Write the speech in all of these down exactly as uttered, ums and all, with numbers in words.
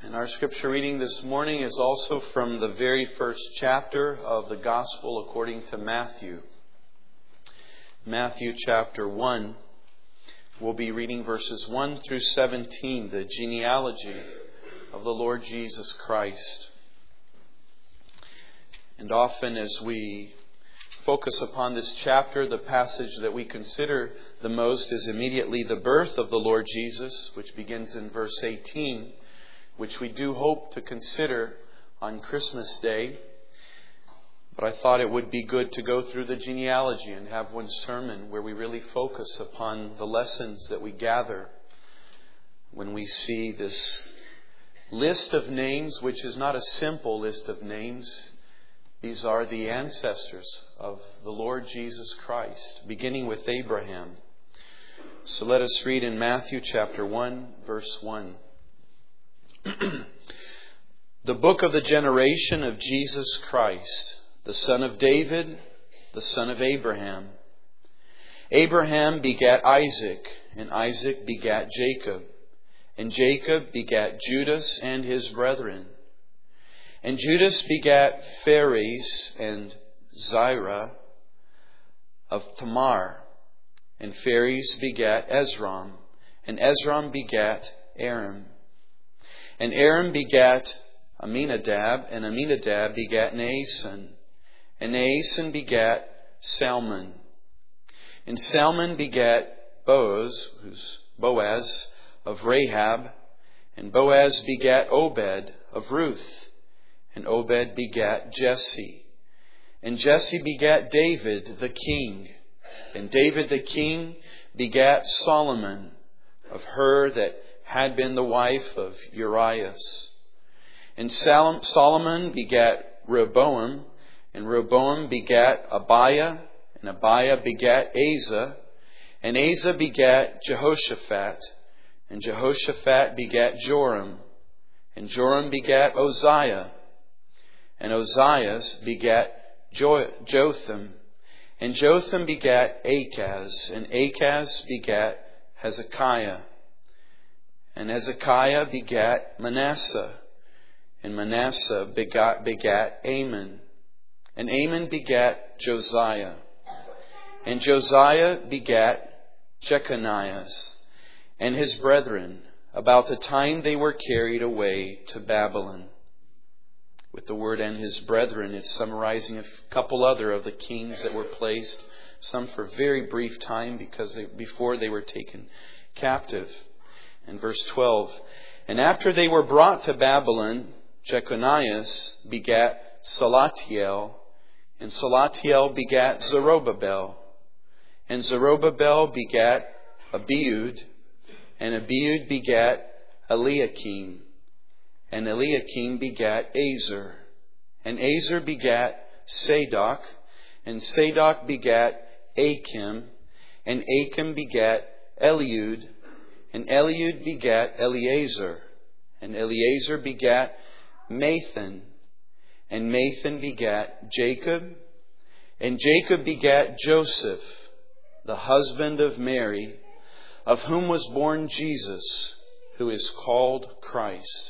And our scripture reading this morning is also from the very first chapter of the Gospel according to Matthew. Matthew chapter one. We'll be reading verses one through seventeen, the genealogy of the Lord Jesus Christ. And often as we focus upon this chapter, the passage that we consider the most is immediately the birth of the Lord Jesus, which begins in verse eighteen, which we do hope to consider on Christmas Day. But I thought it would be good to go through the genealogy and have one sermon where we really focus upon the lessons that we gather when we see this list of names, which is not a simple list of names. These are the ancestors of the Lord Jesus Christ, beginning with Abraham. So let us read in Matthew chapter one, verse one. The book of the generation of Jesus Christ, the son of David, the son of Abraham. Abraham begat Isaac, and Isaac begat Jacob, and Jacob begat Judas and his brethren. And Judas begat Phares and Zerah of Tamar, and Phares begat Esrom, and Esrom begat Aram. And Aram begat Aminadab, and Aminadab begat Naason, and Naason begat Salmon. And Salmon begat Boaz, who's Boaz of Rahab, and Boaz begat Obed of Ruth, and Obed begat Jesse. And Jesse begat David the king, and David the king begat Solomon of her that had been the wife of Urias. And Solomon begat Rehoboam, and Rehoboam begat Abiah, and Abiah begat Asa, and Asa begat Jehoshaphat, and Jehoshaphat begat Joram, and Joram begat Uzziah, and Uzziah begat jo- Jotham, and Jotham begat Achaz, and Achaz begat Hezekiah, and Hezekiah begat Manasseh, and Manasseh begat, begat Amon, and Amon begat Josiah, and Josiah begat Jeconiah and his brethren, about the time they were carried away to Babylon. With the word "and his brethren," it's summarizing a couple other of the kings that were placed, some for very brief time because they, before they were taken captive. In verse twelve, and after they were brought to Babylon, Jeconiah begat Salatiel, and Salatiel begat Zerubbabel, and Zerubbabel begat Abiud, and Abiud begat Eliakim, and Eliakim begat Azar, and Azar begat Sadok, and Sadok begat Achim, and Achim begat Eliud, and Eliud begat Eleazar, and Eleazar begat Mathan, and Mathan begat Jacob, and Jacob begat Joseph, the husband of Mary, of whom was born Jesus, who is called Christ.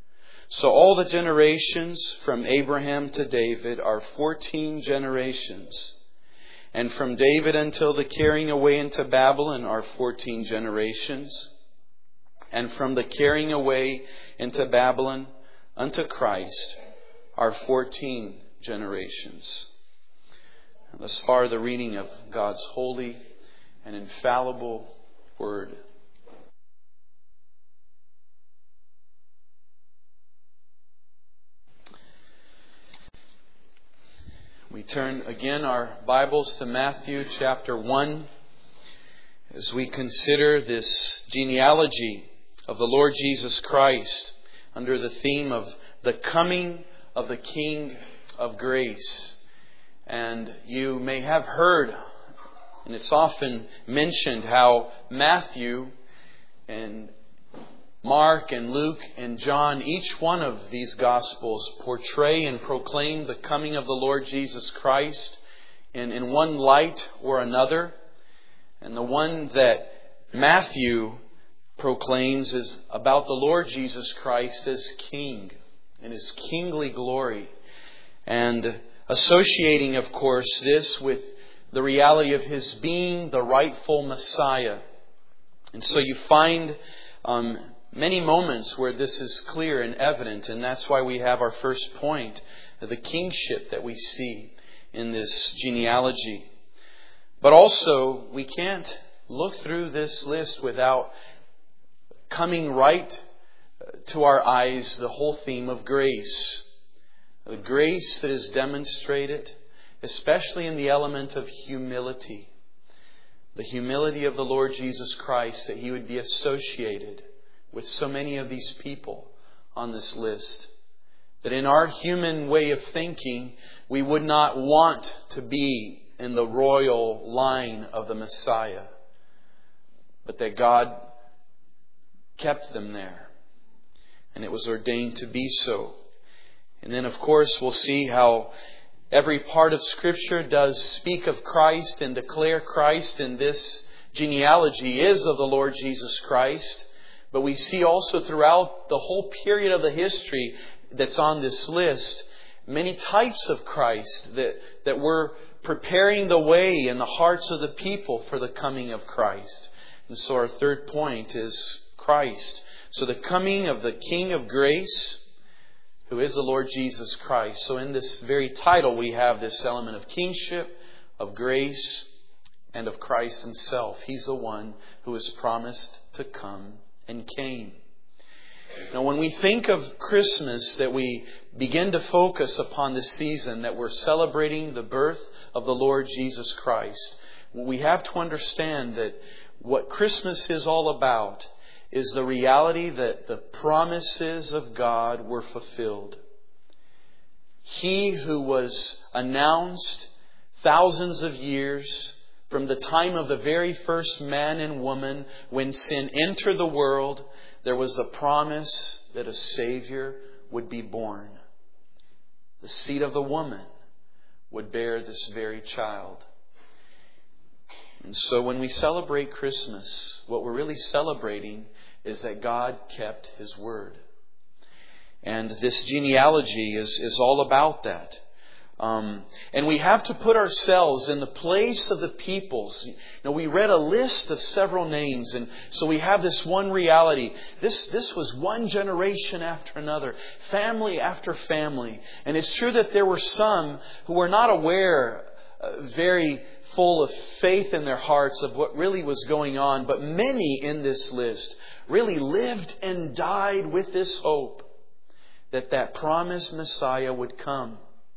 So all the generations from Abraham to David are fourteen generations. And from David until the carrying away into Babylon are fourteen generations. And from the carrying away into Babylon unto Christ are fourteen generations. And thus far the reading of God's holy and infallible Word. We turn again our Bibles to Matthew chapter one as we consider this genealogy of the Lord Jesus Christ under the theme of the coming of the King of Grace. And you may have heard, and it's often mentioned, how Matthew and Mark and Luke and John, each one of these Gospels portray and proclaim the coming of the Lord Jesus Christ in, in one light or another. And the one that Matthew proclaims is about the Lord Jesus Christ as King in His kingly glory. And associating, of course, this with the reality of His being the rightful Messiah. And so you find um, many moments where this is clear and evident. And that's why we have our first point, the kingship that we see in this genealogy. But also, we can't look through this list without coming right to our eyes the whole theme of grace. The grace that is demonstrated, especially in the element of humility. The humility of the Lord Jesus Christ, that He would be associated with so many of these people on this list. That in our human way of thinking, we would not want to be in the royal line of the Messiah. But that God kept them there. And it was ordained to be so. And then, of course, we'll see how every part of Scripture does speak of Christ and declare Christ, and this genealogy is of the Lord Jesus Christ. But we see also throughout the whole period of the history that's on this list, many types of Christ that, that were preparing the way in the hearts of the people for the coming of Christ. And so our third point is Christ. So the coming of the King of grace, who is the Lord Jesus Christ. So in this very title we have this element of kingship, of grace, and of Christ Himself. He's the one who is promised to come and came. Now when we think of Christmas, that we begin to focus upon this season, that we're celebrating the birth of the Lord Jesus Christ, we have to understand that what Christmas is all about is the reality that the promises of God were fulfilled. He who was announced thousands of years from the time of the very first man and woman when sin entered the world, there was the promise that a Savior would be born. The seed of the woman would bear this very child. And so when we celebrate Christmas, what we're really celebrating is that God kept His word. And this genealogy is, is all about that. Um, and we have to put ourselves in the place of the peoples. You know, we read a list of several names, and so we have this one reality. This, this was one generation after another, family after family. And it's true that there were some who were not aware, uh, very full of faith in their hearts of what really was going on. But many in this list really lived and died with this hope that that promised Messiah would come.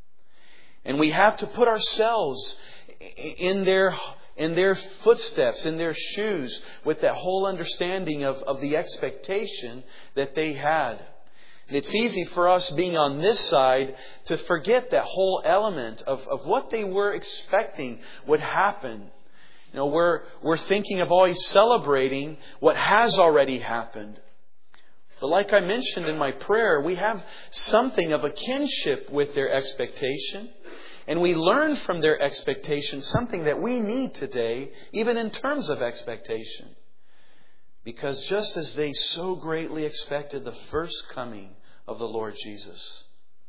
And we have to put ourselves in their in their footsteps, in their shoes, with that whole understanding of, of the expectation that they had. And it's easy for us being on this side to forget that whole element of, of what they were expecting would happen. You know, we're we're thinking of always celebrating what has already happened. But like I mentioned in my prayer, we have something of a kinship with their expectation. And we learn from their expectation something that we need today, even in terms of expectation. Because just as they so greatly expected the first coming of the Lord Jesus,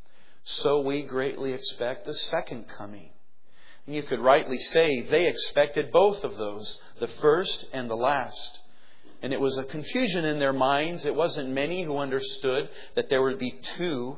so we greatly expect the second coming. And you could rightly say they expected both of those, the first and the last. And it was a confusion in their minds. It wasn't many who understood that there would be two.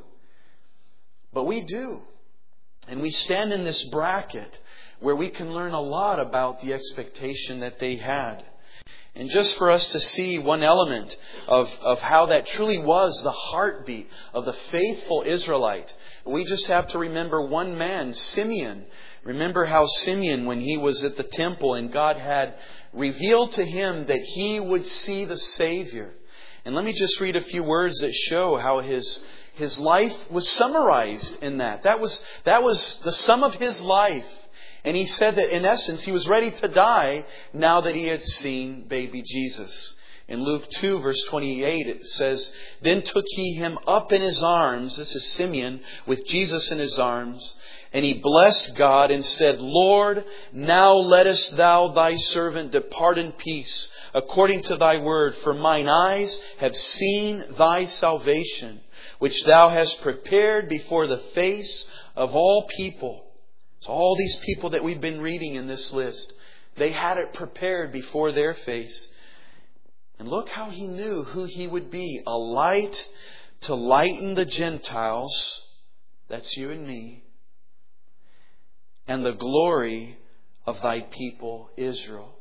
But we do. And we stand in this bracket where we can learn a lot about the expectation that they had. And just for us to see one element of, of how that truly was the heartbeat of the faithful Israelite, we just have to remember one man, Simeon. Remember how Simeon, when he was at the temple and God had revealed to him that he would see the Savior. And let me just read a few words that show how his His life was summarized in that. That was, that was the sum of his life. And he said that in essence he was ready to die now that he had seen baby Jesus. In Luke two verse twenty-eight it says, "Then took he him up in his arms," this is Simeon with Jesus in his arms, And he blessed God and said, Lord, now lettest thou thy servant depart in peace, according to thy word. For mine eyes have seen thy salvation, which thou hast prepared before the face of all people. So all these people that we've been reading in this list, they had it prepared before their face. And look how he knew who he would be. A light to lighten the Gentiles. That's you and me. And the glory of thy people Israel.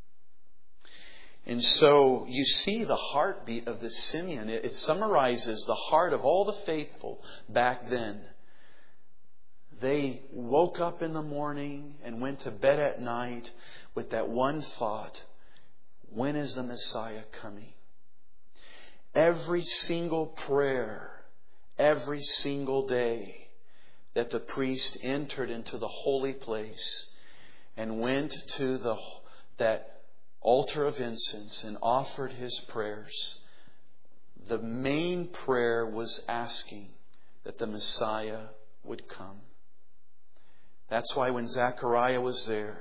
And so you see the heartbeat of this Simeon. It, it summarizes the heart of all the faithful back then. They woke up in the morning and went to bed at night with that one thought: when is the Messiah coming? Every single prayer, every single day that the priest entered into the holy place and went to the that altar of incense and offered his prayers, the main prayer was asking that the Messiah would come. That's why when Zechariah was there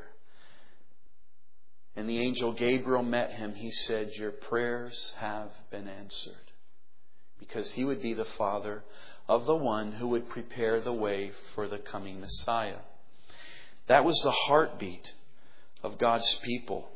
and the angel Gabriel met him, he said, your prayers have been answered. Because he would be the father of the one who would prepare the way for the coming Messiah. That was the heartbeat of God's people.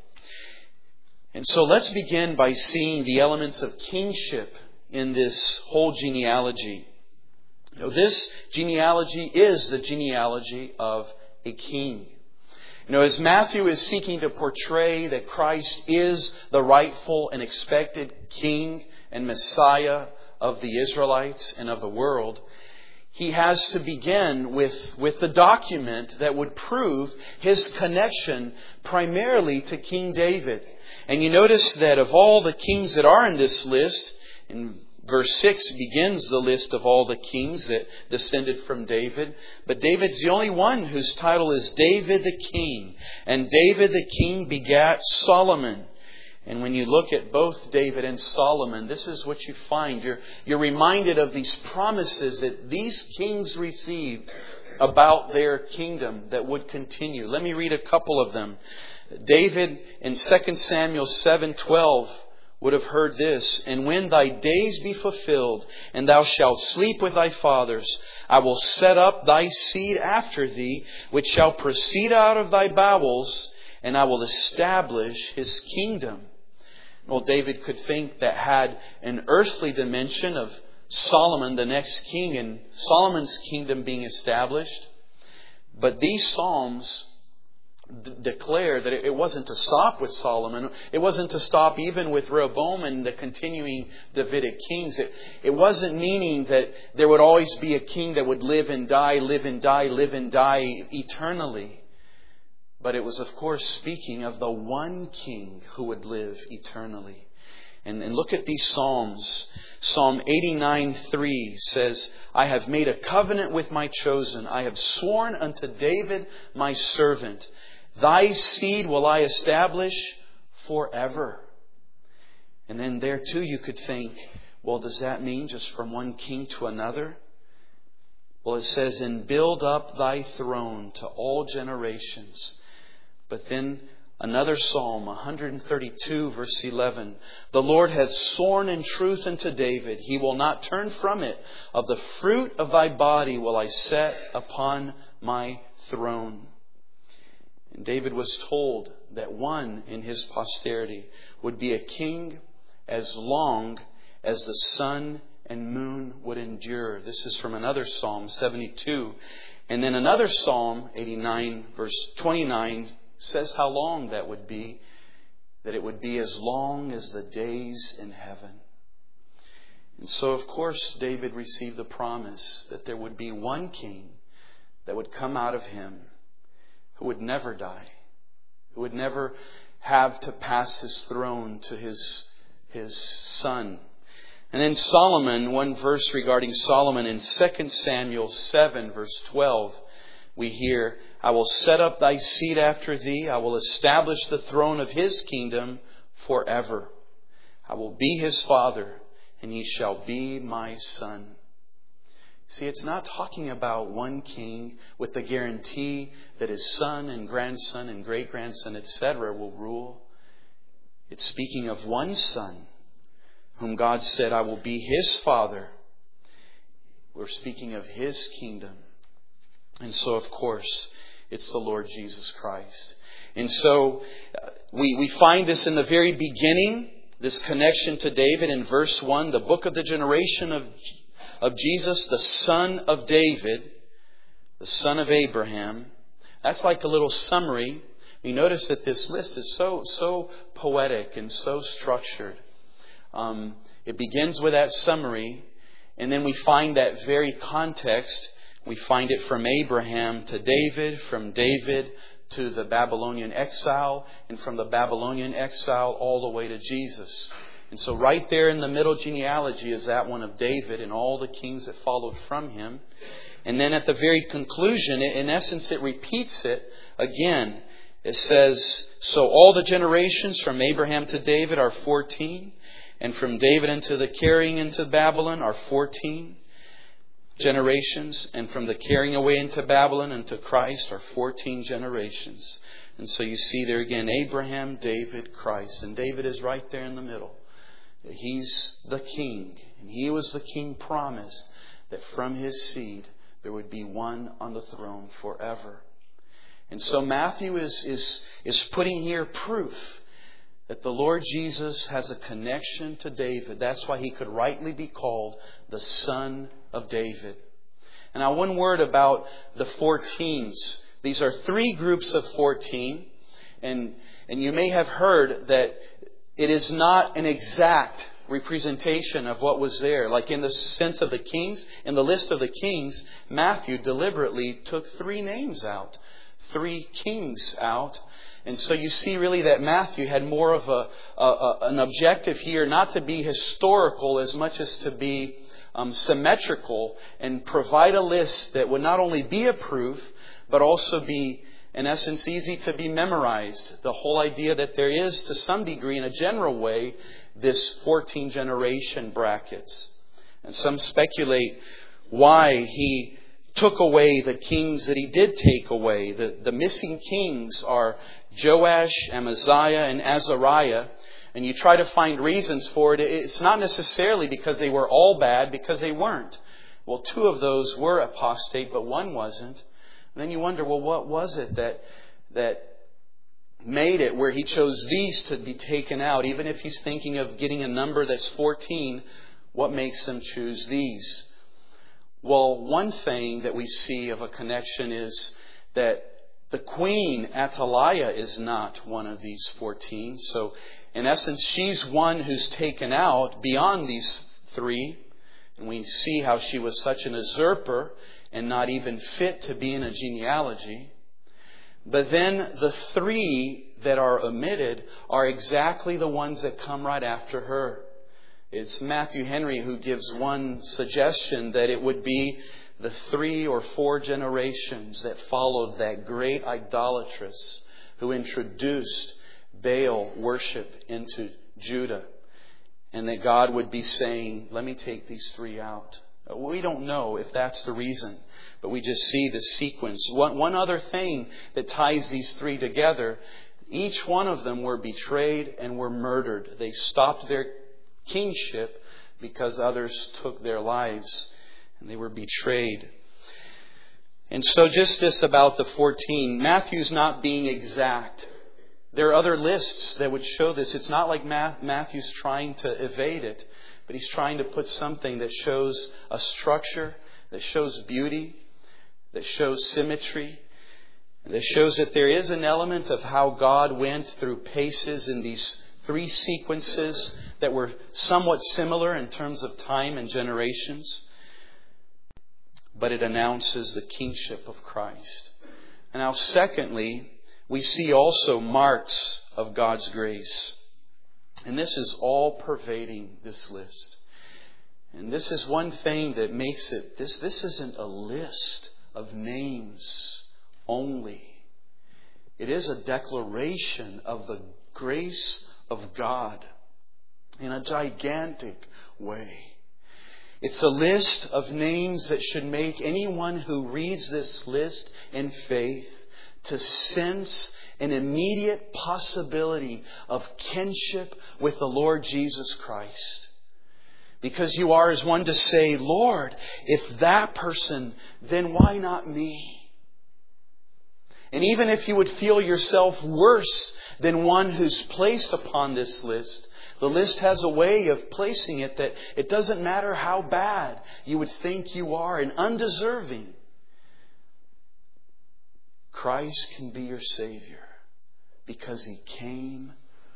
And so let's begin by seeing the elements of kingship in this whole genealogy. You know, this genealogy is the genealogy of a king. You know, as Matthew is seeking to portray that Christ is the rightful and expected king and Messiah of the Israelites and of the world, he has to begin with, with the document that would prove his connection primarily to King David. And you notice that of all the kings that are in this list, in verse six begins the list of all the kings that descended from David. But David's the only one whose title is David the King. And David the King begat Solomon. And when you look at both David and Solomon, this is what you find. You're, you're reminded of these promises that these kings received about their kingdom that would continue. Let me read a couple of them. David in Second Samuel seven twelve would have heard this: and when thy days be fulfilled, and thou shalt sleep with thy fathers, I will set up thy seed after thee, which shall proceed out of thy bowels, and I will establish his kingdom. Well, David could think that had an earthly dimension of Solomon, the next king, and Solomon's kingdom being established. But these Psalms d- declare that it wasn't to stop with Solomon. It wasn't to stop even with Rehoboam and the continuing Davidic kings. It, it wasn't meaning that there would always be a king that would live and die, live and die, live and die eternally. But it was, of course, speaking of the one king who would live eternally. And, and look at these Psalms. Psalm eighty-nine three says, I have made a covenant with my chosen. I have sworn unto David my servant. Thy seed will I establish forever. And then there too you could think, well, does that mean just from one king to another? Well, it says, and build up thy throne to all generations. But then another Psalm, one thirty-two, verse eleven. The Lord hath sworn in truth unto David. He will not turn from it. Of the fruit of thy body will I set upon my throne. And David was told that one in his posterity would be a king as long as the sun and moon would endure. This is from another Psalm, seventy-two. And then another Psalm, eighty-nine, verse twenty-nine, says how long that would be. That it would be as long as the days in heaven. And so, of course, David received the promise that there would be one king that would come out of him who would never die, who would never have to pass his throne to his, his son. And then Solomon, one verse regarding Solomon in Second Samuel seven, verse twelve, we hear, I will set up thy seed after thee. I will establish the throne of his kingdom forever. I will be his father, and he shall be my son. See, it's not talking about one king with the guarantee that his son and grandson and great-grandson, et cetera will rule. It's speaking of one son whom God said, I will be his father. We're speaking of his kingdom. And so, of course, it's the Lord Jesus Christ. And so uh, we, we find this in the very beginning, this connection to David in verse one, the book of the generation of, of Jesus, the son of David, the son of Abraham. That's like a little summary. You notice that this list is so, so poetic and so structured. Um, it begins with that summary, and then we find that very context. We find it from Abraham to David, from David to the Babylonian exile, and from the Babylonian exile all the way to Jesus. And so right there in the middle genealogy is that one of David and all the kings that followed from him. And then at the very conclusion, in essence, it repeats it again. It says, so all the generations from Abraham to David are fourteen, and from David into the carrying into Babylon are fourteen generations, and from the carrying away into Babylon into Christ are fourteen generations. And so you see there again, Abraham, David, Christ. And David is right there in the middle. He's the king. And he was the king promised that from his seed there would be one on the throne forever. And so Matthew is, is, is putting here proof that the Lord Jesus has a connection to David. That's why he could rightly be called the Son of David. And now one word about the fourteens. These are three groups of fourteen. And, and you may have heard that it is not an exact representation of what was there. Like in the sense of the kings, in the list of the kings, Matthew deliberately took three names out. Three kings out. And so you see really that Matthew had more of a, a, a an objective here, not to be historical as much as to be um, symmetrical and provide a list that would not only be a proof, but also be, in essence, easy to be memorized. The whole idea that there is, to some degree, in a general way, this fourteen generation brackets. And some speculate why he took away the kings that he did take away. The, the missing kings are Joash, Amaziah, and Azariah. And you try to find reasons for it. It's not necessarily because they were all bad, because they weren't. Well, two of those were apostate, but one wasn't. And then you wonder, well, what was it that that made it where he chose these to be taken out? Even if he's thinking of getting a number that's fourteen, what makes him choose these? Well, one thing that we see of a connection is that the queen, Athaliah, is not one of these fourteen. So, in essence, she's one who's taken out beyond these three. And we see how she was such an usurper and not even fit to be in a genealogy. But then the three that are omitted are exactly the ones that come right after her. It's Matthew Henry who gives one suggestion that it would be the three or four generations that followed that great idolatress who introduced Baal worship into Judah. And that God would be saying, let me take these three out. We don't know if that's the reason, but we just see the sequence. One, one other thing that ties these three together, each one of them were betrayed and were murdered. They stopped their kingship because others took their lives and they were betrayed. And so just this about the fourteen. Matthew's not being exact. There are other lists that would show this. It's not like Matthew's trying to evade it, but he's trying to put something that shows a structure, that shows beauty, that shows symmetry, and that shows that there is an element of how God went through paces in these three sequences that were somewhat similar in terms of time and generations. But it announces the kingship of Christ. And now secondly, we see also marks of God's grace. And this is all pervading this list. And this is one thing that makes it, this, this isn't a list of names only. It is a declaration of the grace of God in a gigantic way. It's a list of names that should make anyone who reads this list in faith to sense an immediate possibility of kinship with the Lord Jesus Christ. Because you are as one to say, Lord, if that person, then why not me? And even if you would feel yourself worse than one who's placed upon this list, the list has a way of placing it that it doesn't matter how bad you would think you are and undeserving. Christ can be your Savior because He came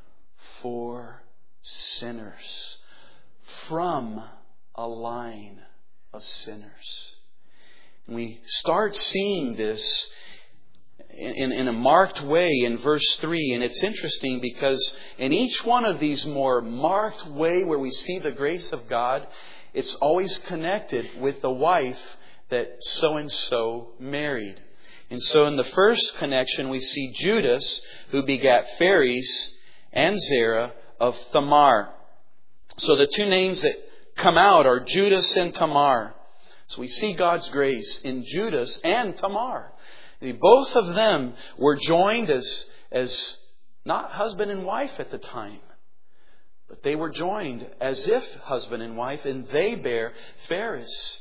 for sinners from a line of sinners. And we start seeing this In, in a marked way in verse three. And it's interesting because in each one of these more marked way where we see the grace of God, it's always connected with the wife that so-and-so married. And so in the first connection we see Judas, who begat Phares and Zerah of Thamar. So the two names that come out are Judas and Tamar. So we see God's grace in Judas and Tamar. Both of them were joined as, as not husband and wife at the time, but they were joined as if husband and wife, and they bear Phares.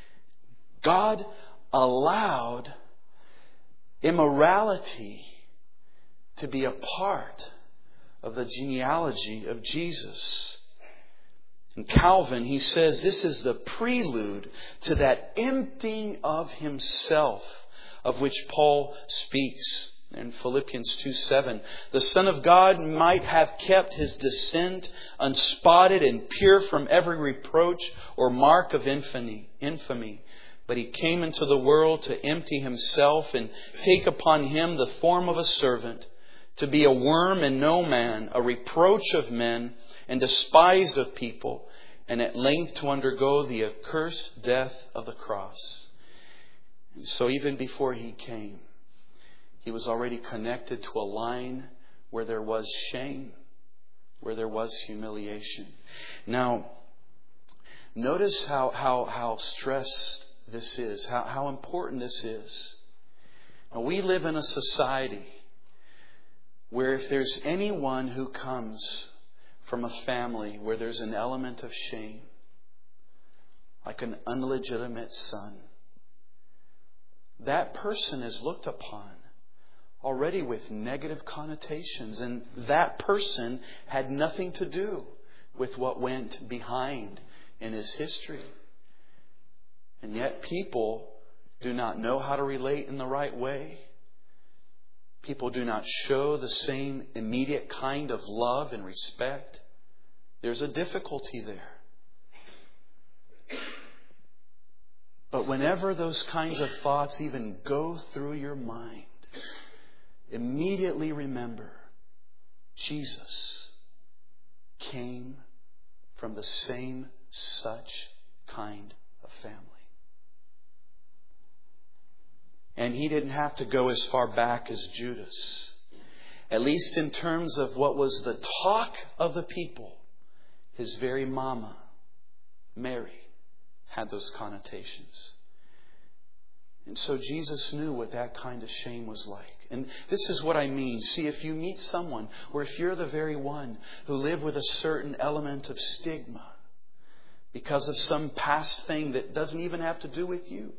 God allowed immorality to be a part of the genealogy of Jesus. In Calvin, he says this is the prelude to that emptying of himself of which Paul speaks in Philippians two seven. The Son of God might have kept His descent unspotted and pure from every reproach or mark of infamy. infamy. But He came into the world to empty Himself and take upon Him the form of a servant, to be a worm and no man, a reproach of men and despised of people, and at length to undergo the accursed death of the cross. And so even before He came, He was already connected to a line where there was shame, where there was humiliation. Now, notice how, how, how stressed this is, how, how important this is. Now, we live in a society where if there's anyone who comes from a family where there's an element of shame, like an illegitimate son, that person is looked upon already with negative connotations. And that person had nothing to do with what went behind in his history. And yet people do not know how to relate in the right way. People do not show the same immediate kind of love and respect. There's a difficulty there. But whenever those kinds of thoughts even go through your mind, immediately remember Jesus came from the same such kind of family. And He didn't have to go as far back as Judas. At least in terms of what was the talk of the people, His very mama, Mary, had those connotations. And so Jesus knew what that kind of shame was like. And this is what I mean. See, if you meet someone, or if you're the very one who lived with a certain element of stigma because of some past thing that doesn't even have to do with you,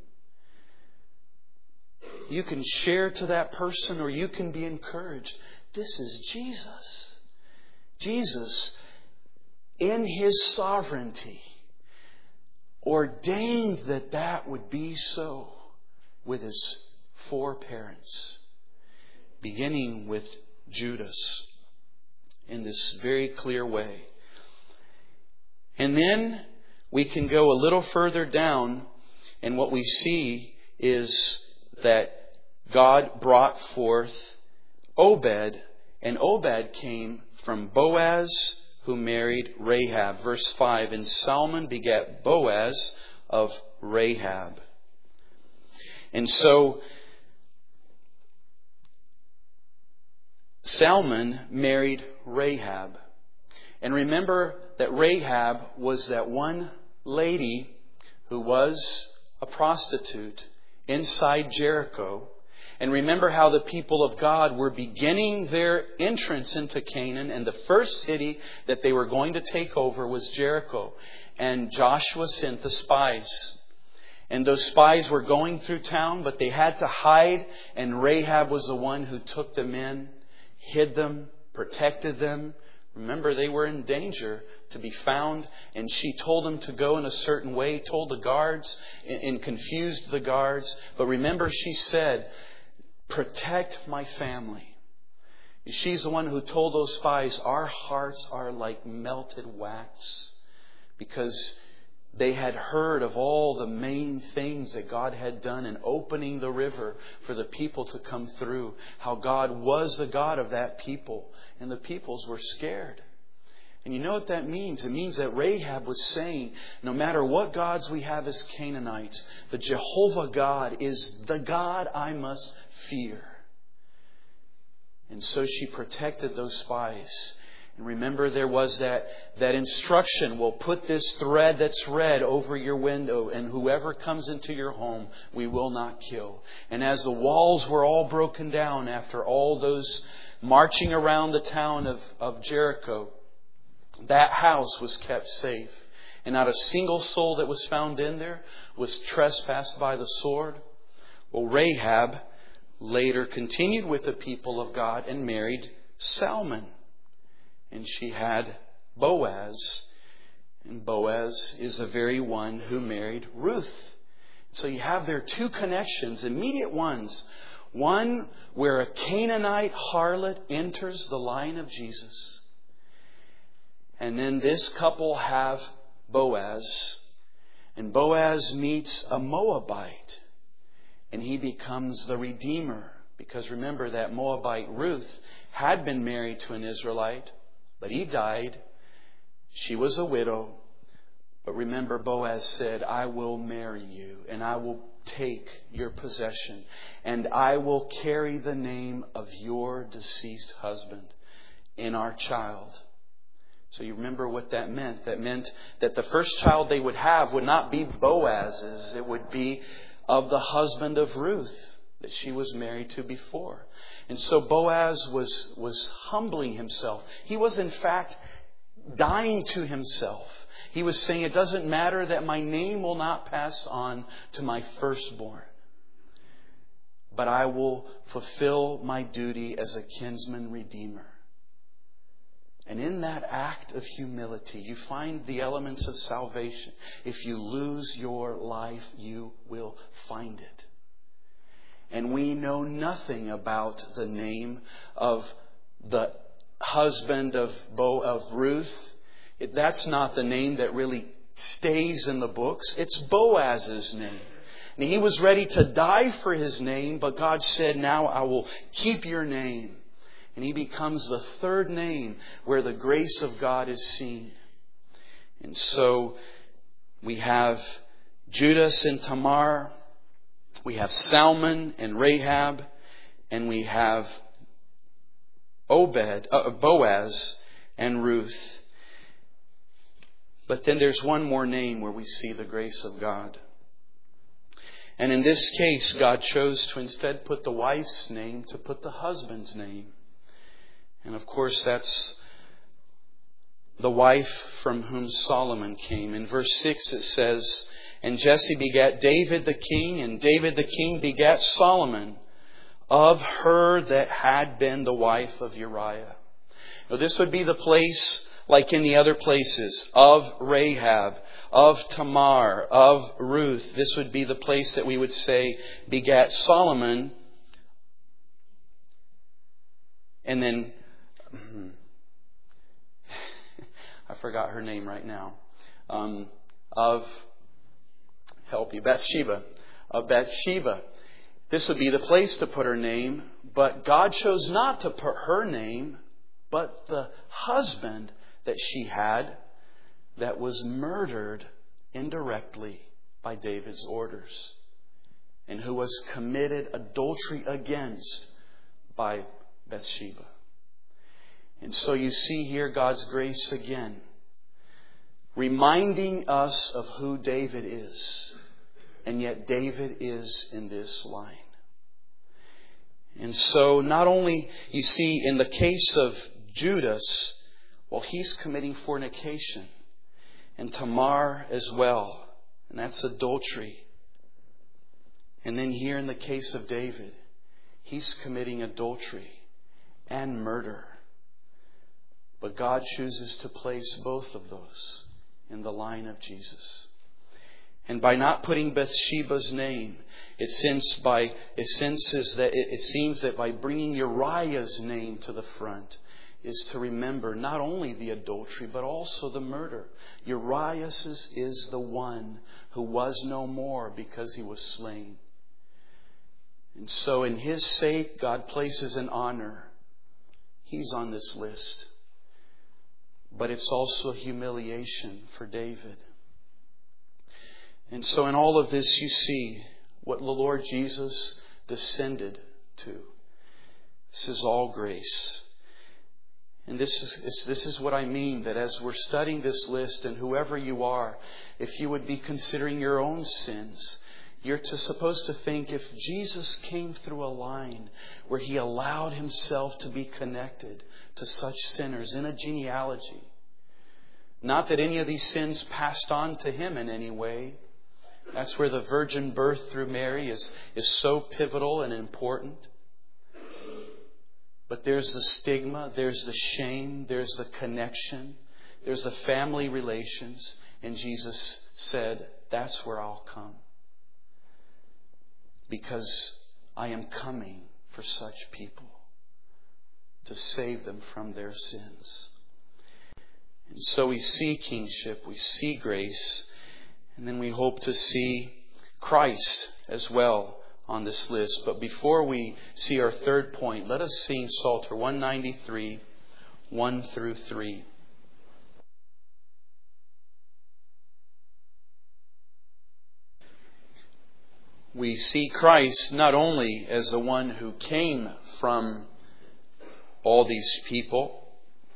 you can share to that person, or you can be encouraged. This is Jesus. Jesus, in His sovereignty, ordained that that would be so with His four parents, beginning with Judas in this very clear way. And then we can go a little further down, and what we see is that God brought forth Obed, and Obed came from Boaz, who married Rahab. Verse five, and Salmon begat Boaz of Rahab. And so Salmon married Rahab. And remember that Rahab was that one lady who was a prostitute inside Jericho. And remember how the people of God were beginning their entrance into Canaan, and the first city that they were going to take over was Jericho. And Joshua sent the spies. And those spies were going through town, but they had to hide. And Rahab was the one who took them in, hid them, protected them. Remember, they were in danger to be found. And she told them to go in a certain way, told the guards, and confused the guards. But remember, she said, protect my family. She's the one who told those spies, our hearts are like melted wax. Because they had heard of all the main things that God had done in opening the river for the people to come through. How God was the God of that people. And the peoples were scared. And you know what that means? It means that Rahab was saying, no matter what gods we have as Canaanites, the Jehovah God is the God I must fear. And so she protected those spies. And remember, there was that, that instruction, we'll put this thread that's red over your window, and whoever comes into your home, we will not kill. And as the walls were all broken down after all those marching around the town of, of Jericho, that house was kept safe. And not a single soul that was found in there was trespassed by the sword. Well, Rahab later continued with the people of God and married Salmon. And she had Boaz. And Boaz is the very one who married Ruth. So you have there two connections, immediate ones. One where a Canaanite harlot enters the line of Jesus. And then this couple have Boaz. And Boaz meets a Moabite. And he becomes the Redeemer. Because remember that Moabite Ruth had been married to an Israelite. But he died. She was a widow. But remember, Boaz said, I will marry you. And I will take your possession. And I will carry the name of your deceased husband in our child. So you remember what that meant. That meant that the first child they would have would not be Boaz's. It would be of the husband of Ruth that she was married to before. And so Boaz was, was humbling himself. He was in fact dying to himself. He was saying, it doesn't matter that my name will not pass on to my firstborn, but I will fulfill my duty as a kinsman redeemer. And in that act of humility, you find the elements of salvation. If you lose your life, you will find it. And we know nothing about the name of the husband of Bo of Ruth. It, that's not the name that really stays in the books. It's Boaz's name. And he was ready to die for his name, but God said, now I will keep your name. And he becomes the third name where the grace of God is seen. And so we have Judas and Tamar. We have Salmon and Rahab. And we have Obed, uh, Boaz and Ruth. But then there's one more name where we see the grace of God. And in this case, God chose to instead put the wife's name to put the husband's name. And of course, that's the wife from whom Solomon came. In verse six it says, and Jesse begat David the king, and David the king begat Solomon of her that had been the wife of Uriah. Now this would be the place, like in the other places, of Rahab, of Tamar, of Ruth. This would be the place that we would say begat Solomon. And then I forgot her name right now. Um, of, help you, Bathsheba. Of Bathsheba. This would be the place to put her name. But God chose not to put her name, but the husband that she had that was murdered indirectly by David's orders. And who was committed adultery against by Bathsheba. And so you see here God's grace again. reminding us of who David is. And yet David is in this line. And so not only, you see, in the case of Judas, well, he's committing fornication. And Tamar as well. And that's adultery. And then here in the case of David, he's committing adultery and murder. But God chooses to place both of those in the line of Jesus. And by not putting Bathsheba's name, it seems by it senses that it, it seems that by bringing Uriah's name to the front is to remember not only the adultery but also the murder. Uriah's is the one who was no more because he was slain. And so in his sake, God places an honor. He's on this list. But it's also humiliation for David. And so in all of this, you see what the Lord Jesus descended to. This is all grace. And this is, this is what I mean, that as we're studying this list, and whoever you are, if you would be considering your own sins, you're to, supposed to think, if Jesus came through a line where He allowed Himself to be connected to such sinners in a genealogy, not that any of these sins passed on to Him in any way. That's where the virgin birth through Mary is, is so pivotal and important. But there's the stigma, there's the shame, there's the connection, there's the family relations. And Jesus said, that's where I'll come. Because I am coming for such people to save them from their sins. And so we see kingship, we see grace, and then we hope to see Christ as well on this list. But before we see our third point, let us sing Psalter one ninety-three, one through three. We see Christ not only as the one who came from all these people,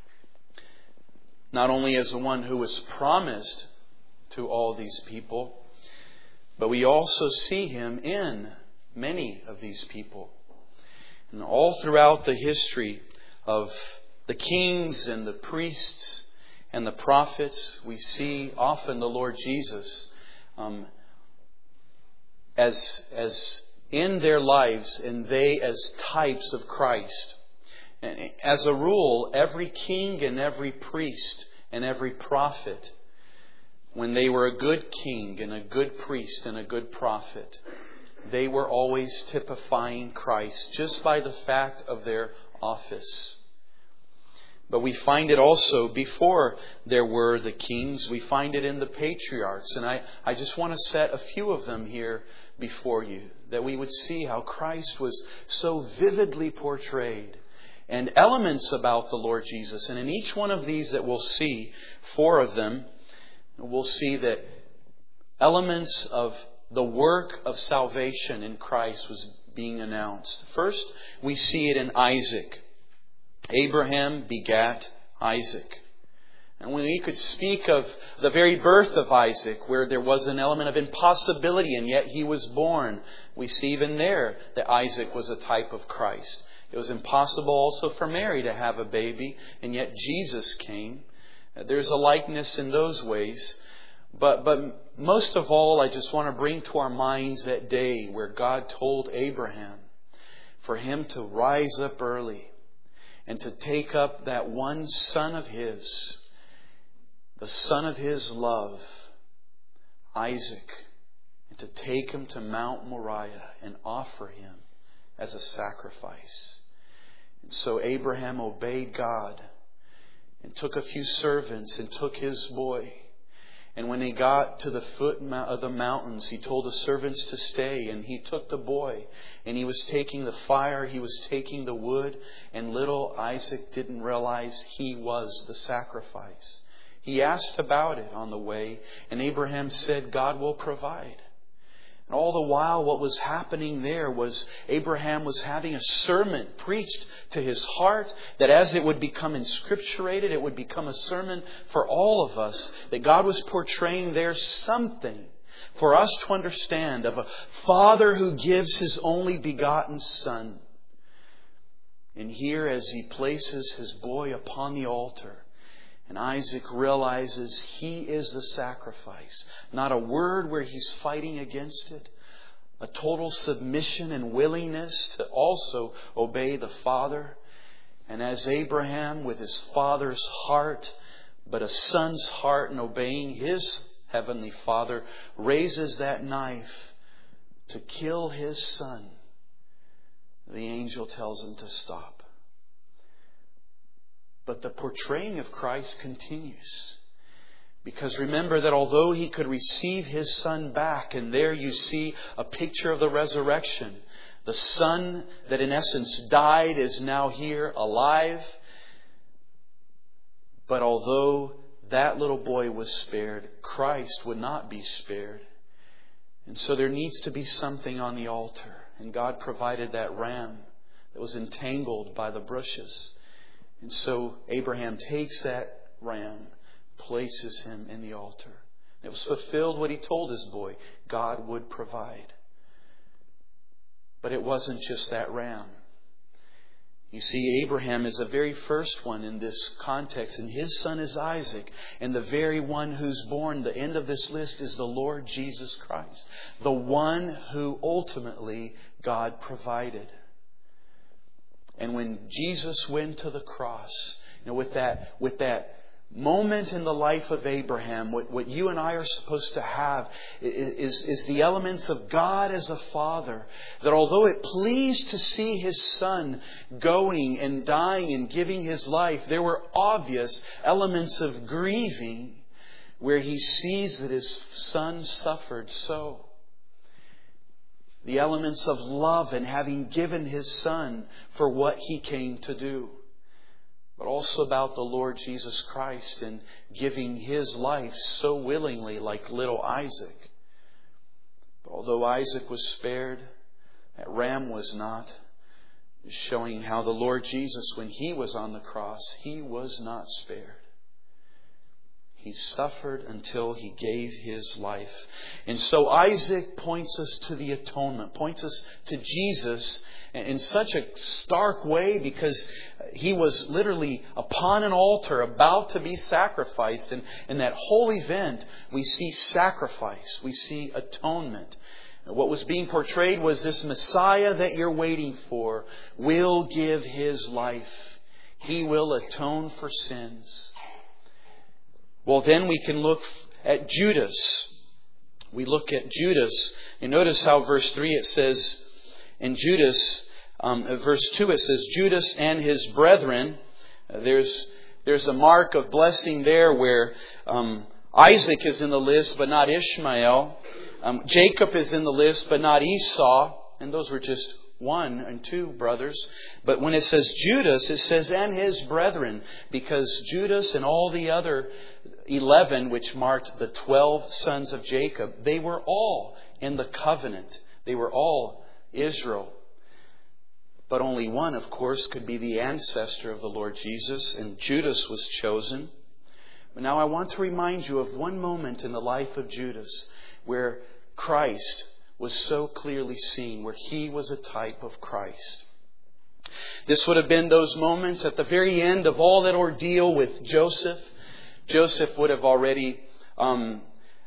not only as the one who was promised to all these people, but we also see Him in many of these people. And all throughout the history of the kings and the priests and the prophets, we see often the Lord Jesus um, as, as in their lives, and they as types of Christ. And as a rule, every king and every priest and every prophet, when they were a good king and a good priest and a good prophet, they were always typifying Christ just by the fact of their office. But we find it also before there were the kings. We find it in the patriarchs. And I, I just want to set a few of them here before you, that we would see how Christ was so vividly portrayed, and elements about the Lord Jesus. And in each one of these that we'll see, four of them, we'll see that elements of the work of salvation in Christ was being announced. First, we see it in Isaac. Abraham begat Isaac. And when we could speak of the very birth of Isaac, where there was an element of impossibility, and yet he was born, we see even there that Isaac was a type of Christ. It was impossible also for Mary to have a baby, and yet Jesus came. There's a likeness in those ways. But but most of all, I just want to bring to our minds that day where God told Abraham for him to rise up early and to take up that one son of his, the son of his love, Isaac, and to take him to Mount Moriah and offer him as a sacrifice. And so Abraham obeyed God and took a few servants and took his boy. And when he got to the foot of the mountains, he told the servants to stay. And he took the boy. And he was taking the fire. He was taking the wood. And little Isaac didn't realize he was the sacrifice. He asked about it on the way. And Abraham said, God will provide. And all the while what was happening there was Abraham was having a sermon preached to his heart that as it would become inscripturated, it would become a sermon for all of us. That God was portraying there something for us to understand of a Father who gives His only begotten Son. And here as he places his boy upon the altar, and Isaac realizes he is the sacrifice. Not a word where he's fighting against it. A total submission and willingness to also obey the Father. And as Abraham, with his father's heart, but a son's heart in obeying his heavenly Father, raises that knife to kill his son, the angel tells him to stop. But the portraying of Christ continues. Because remember that although He could receive His Son back, and there you see a picture of the resurrection. The Son that in essence died is now here alive. But although that little boy was spared, Christ would not be spared. And so there needs to be something on the altar. And God provided that ram that was entangled by the bushes. And so Abraham takes that ram, places him in the altar. It was fulfilled what he told his boy God would provide. But it wasn't just that ram. You see, Abraham is the very first one in this context, and his son is Isaac. And the very one who's born, the end of this list, is the Lord Jesus Christ. The one who ultimately God provided. And when Jesus went to the cross, you know, with that, with that moment in the life of Abraham, what, what you and I are supposed to have is, is the elements of God as a Father. That although it pleased to see His Son going and dying and giving His life, there were obvious elements of grieving where He sees that His Son suffered so. The elements of love and having given His Son for what He came to do. But also about the Lord Jesus Christ and giving His life so willingly like little Isaac. But although Isaac was spared, that ram was not. Showing how the Lord Jesus, when He was on the cross, He was not spared. He suffered until He gave His life. And so Isaac points us to the atonement, points us to Jesus in such a stark way, because He was literally upon an altar about to be sacrificed. And in that whole event, we see sacrifice, we see atonement. What was being portrayed was this Messiah that you're waiting for will give His life. He will atone for sins. Well, then we can look at Judas. We look at Judas. And notice how verse three it says, in Judas, um, verse two it says, Judas and his brethren. Uh, there's there's a mark of blessing there where um, Isaac is in the list but not Ishmael. Um, Jacob is in the list but not Esau. And those were just one and two brothers. But when it says Judas, it says and his brethren. Because Judas and all the other eleven, which marked the twelve sons of Jacob, they were all in the covenant. They were all Israel. But only one, of course, could be the ancestor of the Lord Jesus, and Judas was chosen. But now I want to remind you of one moment in the life of Judas where Christ was so clearly seen, where He was a type of Christ. This would have been those moments at the very end of all that ordeal with Joseph. Joseph would have already um,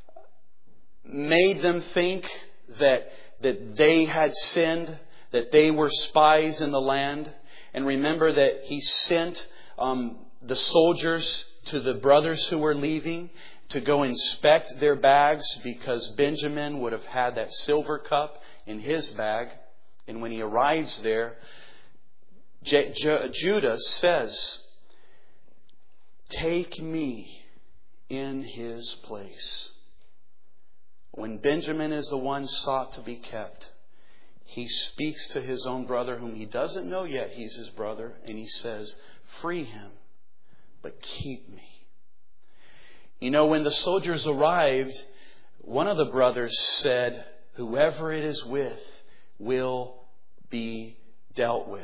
made them think that, that they had sinned, that they were spies in the land. And remember that he sent um, the soldiers to the brothers who were leaving to go inspect their bags, because Benjamin would have had that silver cup in his bag. And when he arrives there, J- J- Judas says, "Take me in his place." When Benjamin is the one sought to be kept, he speaks to his own brother, whom he doesn't know yet he's his brother, and he says, "Free him, but keep me." You know, when the soldiers arrived, one of the brothers said, whoever it is with will be dealt with.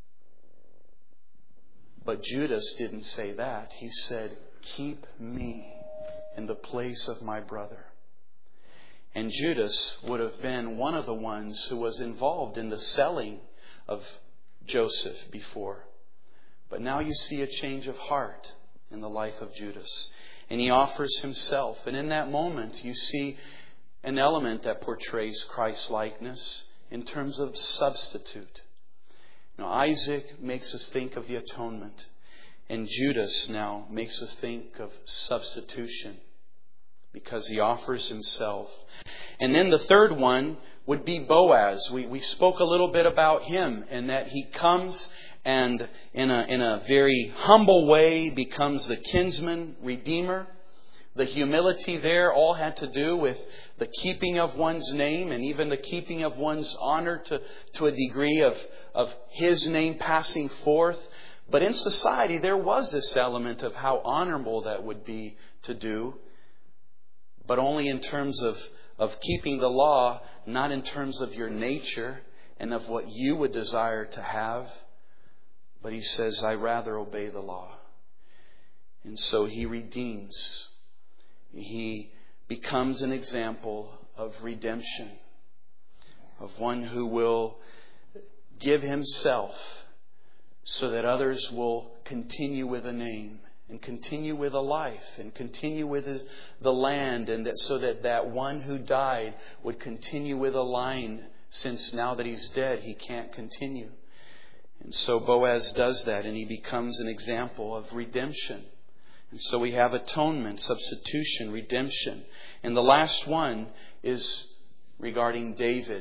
But Judas didn't say that. He said, keep me in the place of my brother. And Judas would have been one of the ones who was involved in the selling of Joseph before. But now you see a change of heart in the life of Judas. And he offers himself. And in that moment you see an element that portrays Christ-likeness in terms of substitute. Now Isaac makes us think of the atonement. And Judas now makes us think of substitution, because he offers himself. And then the third one would be Boaz. We we spoke a little bit about him, and that he comes and in a in a very humble way becomes the kinsman redeemer. The humility there all had to do with the keeping of one's name, and even the keeping of one's honor to, to a degree of, of his name passing forth. But in society there was this element of how honorable that would be to do, but only in terms of, of keeping the law, not in terms of your nature and of what you would desire to have. But he says, I rather obey the law. And so he redeems. He becomes an example of redemption, of one who will give himself so that others will continue with a name and continue with a life and continue with his, the land, and that so that that one who died would continue with a line, since now that he's dead, he can't continue. And so Boaz does that, and he becomes an example of redemption. And so we have atonement, substitution, redemption. And the last one is regarding David.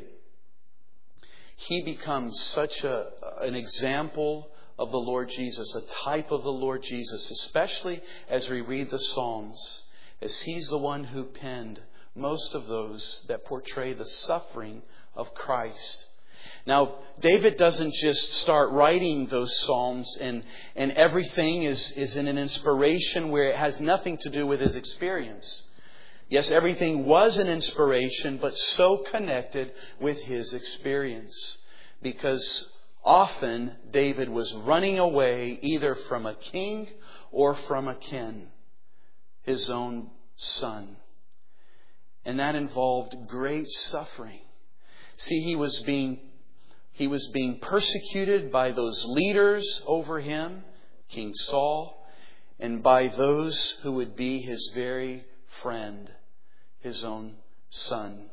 He becomes such a, an example of the Lord Jesus, a type of the Lord Jesus, especially as we read the Psalms, as he's the one who penned most of those that portray the suffering of Christ. Now, David doesn't just start writing those Psalms and, and everything is, is in an inspiration where it has nothing to do with his experience. Yes, everything was an inspiration, but so connected with his experience. Because often David was running away either from a king or from a kin, his own son. And that involved great suffering. See, he was being he was being persecuted by those leaders over him, King Saul, and by those who would be his very friend, his own son.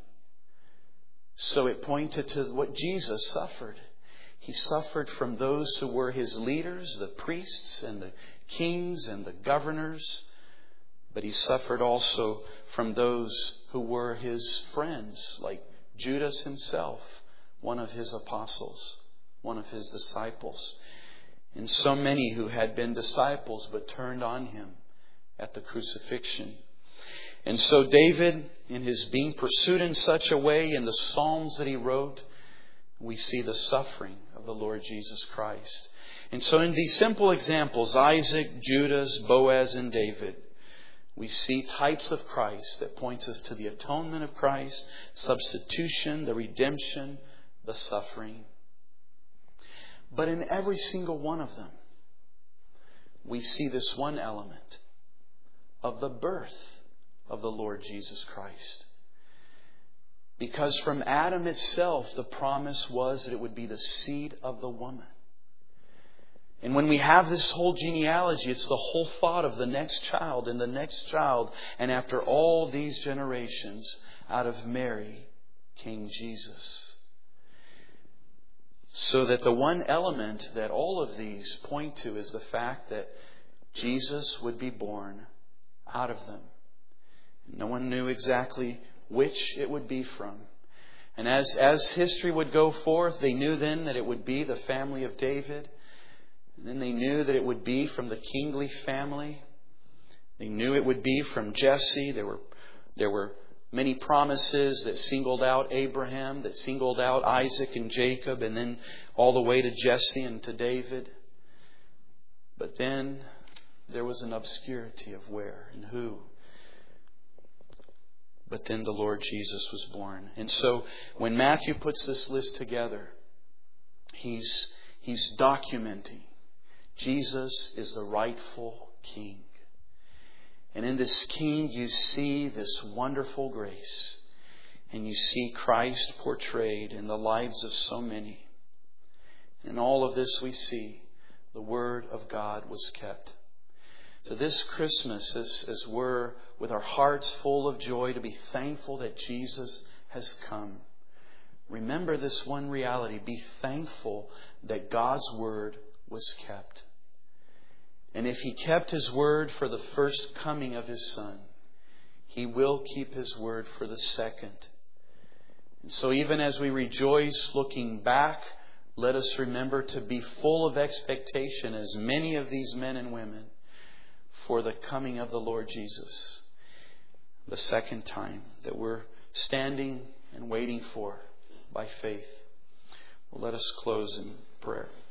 So it pointed to what Jesus suffered. He suffered from those who were his leaders, the priests and the kings and the governors. But he suffered also from those who were his friends, like Judas himself, one of his apostles, one of his disciples. And so many who had been disciples but turned on him at the crucifixion. And so David, in his being pursued in such a way, in the Psalms that he wrote, we see the suffering of the Lord Jesus Christ. And so in these simple examples, Isaac, Judas, Boaz, and David, we see types of Christ that points us to the atonement of Christ, substitution, the redemption, the suffering. But in every single one of them, we see this one element of the birth of the Lord Jesus Christ. Because from Adam itself, the promise was that it would be the seed of the woman. And when we have this whole genealogy, it's the whole thought of the next child and the next child. And after all these generations, out of Mary came Jesus. So that the one element that all of these point to is the fact that Jesus would be born out of them. No one knew exactly which it would be from. And as, as history would go forth, they knew then that it would be the family of David. And then they knew that it would be from the kingly family. They knew it would be from Jesse. There were, there were many promises that singled out Abraham, that singled out Isaac and Jacob, and then all the way to Jesse and to David. But then there was an obscurity of where and who. but then the Lord Jesus was born. And so when Matthew puts this list together, he's, he's documenting Jesus is the rightful King. And in this King you see this wonderful grace. And you see Christ portrayed in the lives of so many. In all of this we see the Word of God was kept. So this Christmas, as, as we're with our hearts full of joy to be thankful that Jesus has come, remember this one reality. Be thankful that God's Word was kept. And if He kept His Word for the first coming of His Son, He will keep His Word for the second. And so even as we rejoice looking back, let us remember to be full of expectation, as many of these men and women, for the coming of the Lord Jesus, the second time that we're standing and waiting for by faith. Well, let us close in prayer.